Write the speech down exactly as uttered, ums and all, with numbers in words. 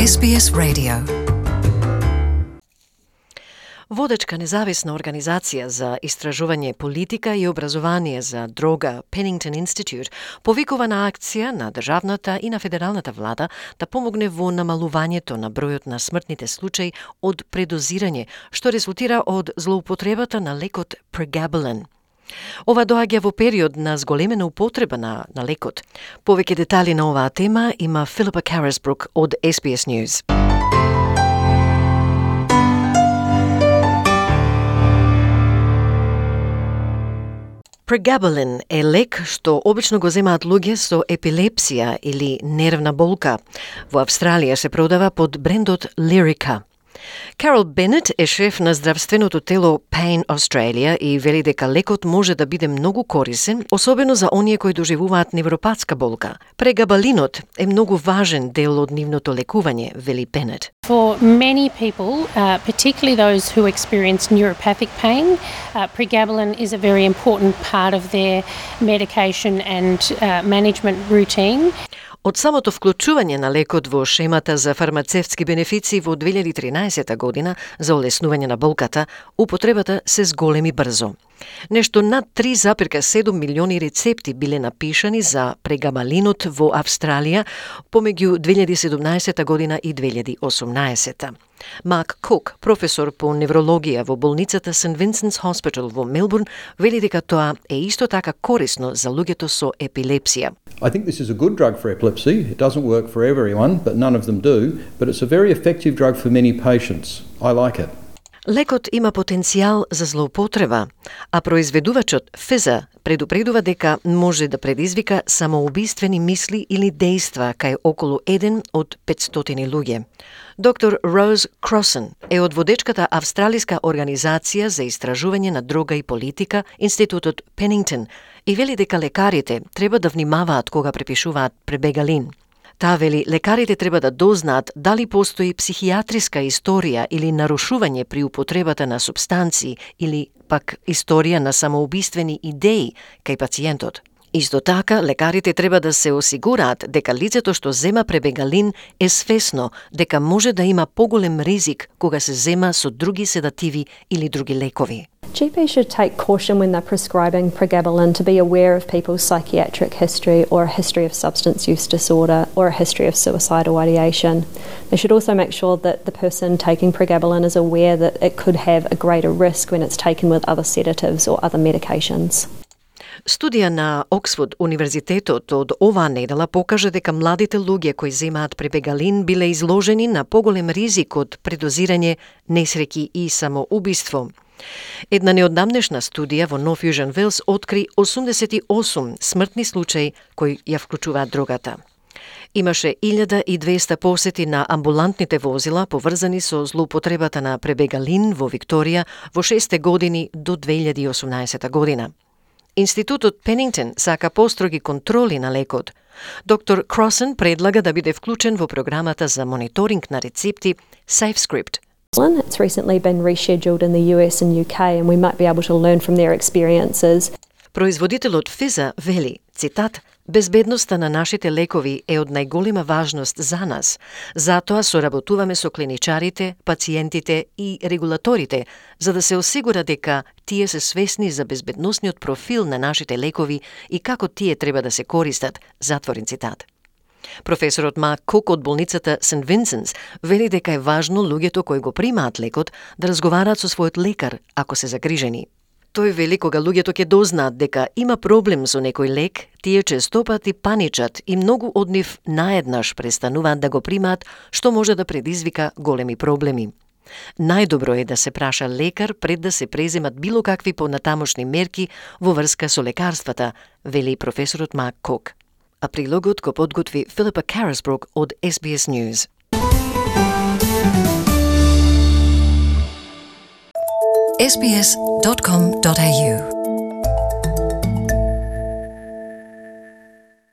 Ес Би Ес Radio. Водечка независна организација за истражување политика и образование за дрога Pennington Institute повикува на акција на државната и на федералната влада да помогне во намалувањето на бројот на смртните случаи од предозирање, што резултира од злоупотребата на лекот Pregabalin. Ова доаѓа во период на зголемена употреба на, на лекот. Повеќе детали на оваа тема има Филипа Карасбрук од Ес Би Ес News. Pregabalin е лек што обично го земаат луѓе со епилепсија или нервна болка. Во Австралија се продава под брендот Lyrica. Карол Бенет е шеф на здравственото тело Pain Australia и вели дека лекот може да биде многу корисен, особено за оние кои доживуваат невропатска болка. Pregabalinот е многу важен дел од нивното лекување, вели Бенет. For many people, uh, particularly those who experience neuropathic pain, uh, Pregabalin is a very important part of their medication and uh, management routine. Од самото вклучување на лекот во шемата за фармацевтски бенефиции во две илјади и тринаесета година за олеснување на болката, употребата се зголеми брзо. Нешто над три запирка седум милиони рецепти биле напишани за Pregabalинот во Австралија помеѓу две илјади и седумнаесета година и две илјади и осумнаесета. Марк Кук, професор по неврологија во болницата Saint Vincent's Hospital во Мелбурн, вели дека тоа е исто така корисно за луѓето со епилепсија. I think this is a good drug for epilepsy. It doesn't work for everyone, but none of them do, but it's a very effective drug for many patients. I like it. Лекот има потенцијал за злоупотреба, а произведувачот Pfizer предупредува дека може да предизвика самоубиствени мисли или дејства кај околу еден од петстотини луѓе. Доктор Роуз Кросен е од водечката австралиска организација за истражување на дрога и политика, Институтот Pennington, и вели дека лекарите треба да внимаваат кога препишуваат Pregabalin. Таа вели лекарите треба да дознаат дали постои психијатриска историја или нарушување при употребата на супстанции или пак историја на самоубиствени идеи кај пациентот. Исто така, лекарите треба да се осигураат дека лицето што зема Pregabalin е свесно дека може да има поголем ризик кога се зема со други седативи или други лекови. G Ps should take caution when they're prescribing Pregabalin to be aware of people's psychiatric history or a history of substance use disorder or a history of suicidal ideation. They should also make sure that the person taking Pregabalin is aware that it could have a greater risk when it's taken with other sedatives or other medications. Студија на Оксфорд универзитетот од оваа недела покажа дека младите луѓе кои земаат Pregabalin биле изложени на поголем ризик од предозирање, несреќи и самоубиство. Една неодамнешна студија во Нов Јужен Велс откри осумдесет и осум смртни случаи кои ја вклучуваат дрогата. Имаше илјада и двеста посети на амбулантните возила поврзани со злоупотребата на Pregabalin во Викторија во шесте години до две илјади и осумнаесета година. Институтот Pennington сака построги контроли на лекот. Доктор Кросен предлага да биде вклучен во програмата за мониторинг на рецепти SafeScript. It's recently been rescheduled in the U S and U K and we might be able to learn from their experiences. Производителот Pfizer вели, цитат, безбедноста на нашите лекови е од најголема важност за нас. Затоа соработуваме со клиничарите, пациентите и регулаторите, за да се осигура дека тие се свесни за безбедносниот профил на нашите лекови и како тие треба да се користат, затворен цитат. Професорот Марк Кук од болницата Saint Vincent's вели дека е важно луѓето кои го примаат лекот да разговараат со својот лекар ако се загрижени. Тој вели кога луѓето ќе дознаат дека има проблем со некој лек, тие често пати паничат и многу од нив наеднаш престануваат да го примаат, што може да предизвика големи проблеми. Најдобро е да се праша лекар пред да се преземат било какви понатамошни мерки во врска со лекарствата, вели професорот Марк Кук. А прилогот го подготви Филипа Карасбрук од Ес Би Ес News. ес би ес dot com dot a u